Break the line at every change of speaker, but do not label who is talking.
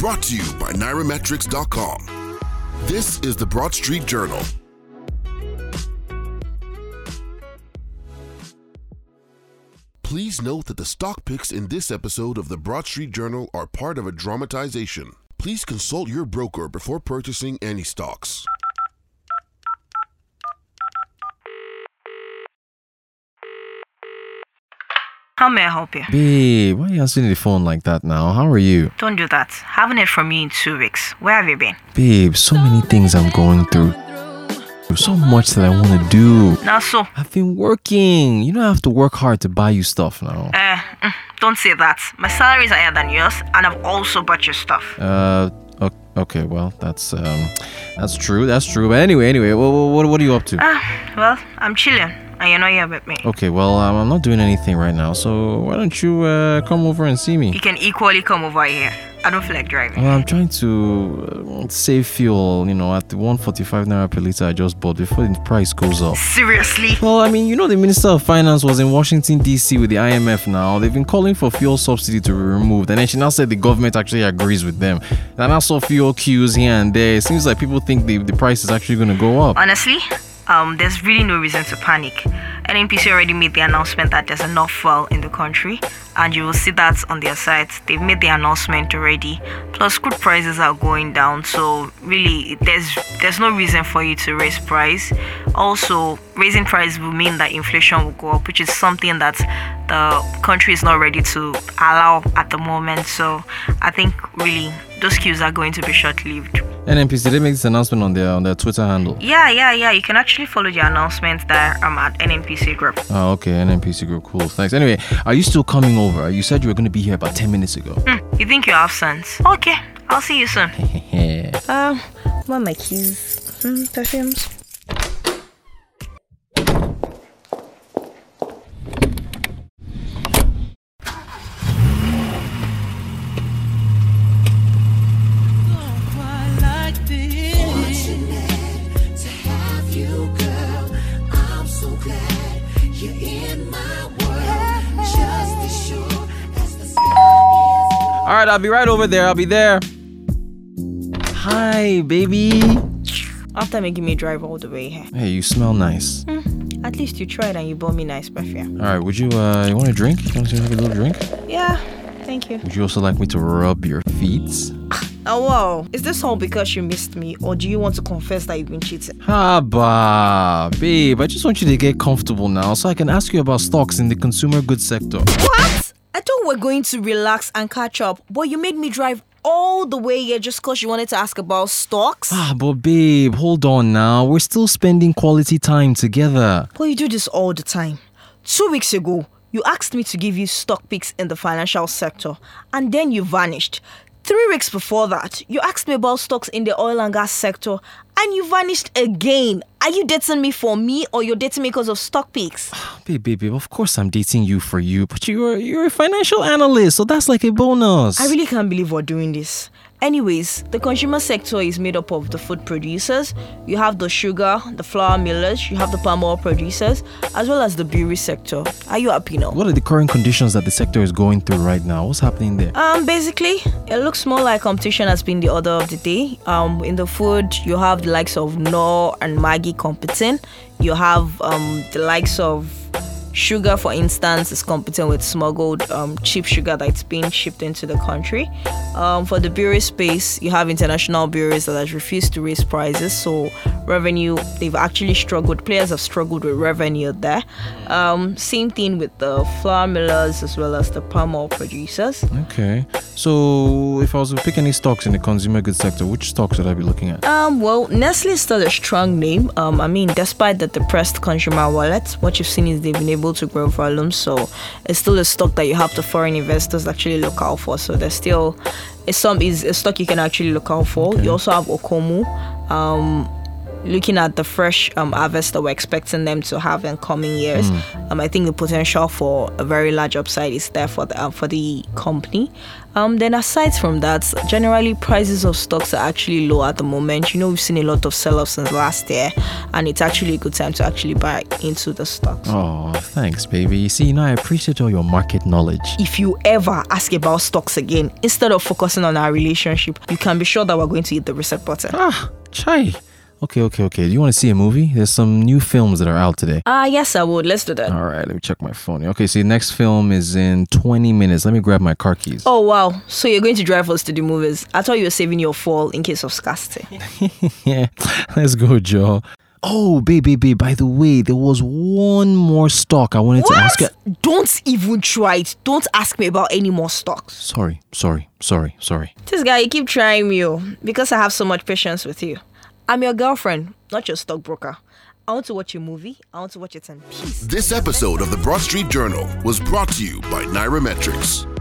Brought to you by Nairametrics.com. This is the Broad Street Journal. Please note that the stock picks in this episode of the Broad Street Journal are part of a dramatization. Please consult your broker before purchasing any stocks.
How may I help you?
Babe, why are you answering the phone like that now? How are you?
Don't do that. Haven't heard from you in 2 weeks. Where have you been?
Babe, so many things I'm going through. So much that I want to do.
Now so?
I've been working. You know I have to work hard to buy you stuff now.
Don't say that. My salaries are higher than yours, and I've also bought your stuff.
Okay, well, that's true. That's true. But anyway, what are you up to?
Well, I'm chilling, and you're not here with me.
Okay, well, I'm not doing anything right now, so why don't you come over and see me?
You can equally come over here. I don't feel like driving.
Well, I'm trying to save fuel, at the 145 naira per liter I just bought before the price goes up.
Seriously?
Well, the Minister of Finance was in Washington, D.C. with the IMF now. They've been calling for fuel subsidy to be removed. And then she now said the government actually agrees with them. And I saw fuel queues here and there. It seems like people think the price is actually going to go up.
Honestly, there's really no reason to panic. NNPC already made the announcement that there's enough fuel in the country, and you will see that on their site. They've made the announcement already. Plus, crude prices are going down, so really, there's no reason for you to raise price. Also, raising price will mean that inflation will go up, which is something that the country is not ready to allow at the moment. So, I think really those queues are going to be short-lived.
NNPC, they make this announcement on their Twitter handle.
Yeah. You can actually follow the announcement there at NNPC Group.
Oh, okay, NNPC Group, cool. Thanks. Anyway, are you still coming over? You said you were going to be here about 10 minutes ago.
You think you have sense? Okay, I'll see you soon. What are my keys? Perfumes.
All right, I'll be right over there. I'll be there. Hi, baby.
After making me drive all the way here.
Hey, you smell nice.
At least you tried and you bought me nice perfume.
All right, would you want a drink? You want to have a little drink?
Yeah, thank you.
Would you also like me to rub your feet?
Oh, wow. Is this all because you missed me, or do you want to confess that you've been cheating?
Babe, I just want you to get comfortable now so I can ask you about stocks in the consumer goods sector.
What? I thought we were going to relax and catch up, but you made me drive all the way here just because you wanted to ask about stocks?
But babe, hold on now. We're still spending quality time together.
But you do this all the time. 2 weeks ago, you asked me to give you stock picks in the financial sector, and then you vanished. 3 weeks before that, you asked me about stocks in the oil and gas sector, and you vanished again. Are you dating me for me, or you're dating me because of stock picks?
Babe, of course I'm dating you for you, but you're a financial analyst, so that's like a bonus.
I really can't believe we're doing this. Anyways, the consumer sector is made up of the food producers. You have the sugar, the flour millers, you have the palm oil producers, as well as the brewery sector. Are you happy now?
What are the current conditions that the sector is going through right now? What's happening there?
Basically, it looks more like competition has been the order of the day. In the food, you have the likes of Knorr and Maggi competing. You have the likes of sugar, for instance, is competing with smuggled cheap sugar that's being shipped into the country. For the brewery space, you have international breweries that have refused to raise prices, so revenue, they've actually struggled. Players have struggled with revenue there. Same thing with the flour millers as well as the palm oil producers.
Okay, so if I was to pick any stocks in the consumer goods sector, which stocks should I be looking at?
Well, Nestle is still a strong name. Despite the depressed consumer wallet, what you've seen is they've been able to grow volume, so it's still a stock that you have the foreign investors actually look out for. So there's still is a stock you can actually look out for. Okay. You also have Okomu. looking at the fresh harvest that we're expecting them to have in coming years, I think the potential for a very large upside is there for the company. Then aside from that, generally prices of stocks are actually low at the moment. We've seen a lot of sell-offs since last year, and it's actually a good time to actually buy into the stocks.
Oh, thanks, baby. You see, I appreciate all your market knowledge.
If you ever ask about stocks again, instead of focusing on our relationship, you can be sure that we're going to hit the reset button.
Chai. Okay. Do you want to see a movie? There's some new films that are out today.
Yes, I would. Let's do that.
All right, let me check my phone. Okay, see, next film is in 20 minutes. Let me grab my car keys.
Oh, wow. So you're going to drive us to the movies. I thought you were saving your fall in case of scarcity.
Yeah, let's go, Joe. Oh, baby, by the way, there was one more stock I wanted to ask you.
Don't even try it. Don't ask me about any more stocks.
Sorry.
This guy, you keep trying me, because I have so much patience with you. I'm your girlfriend, not your stockbroker. I want to watch a movie. I want to watch it in peace.
This episode of the Broad Street Journal was brought to you by Nairametrics.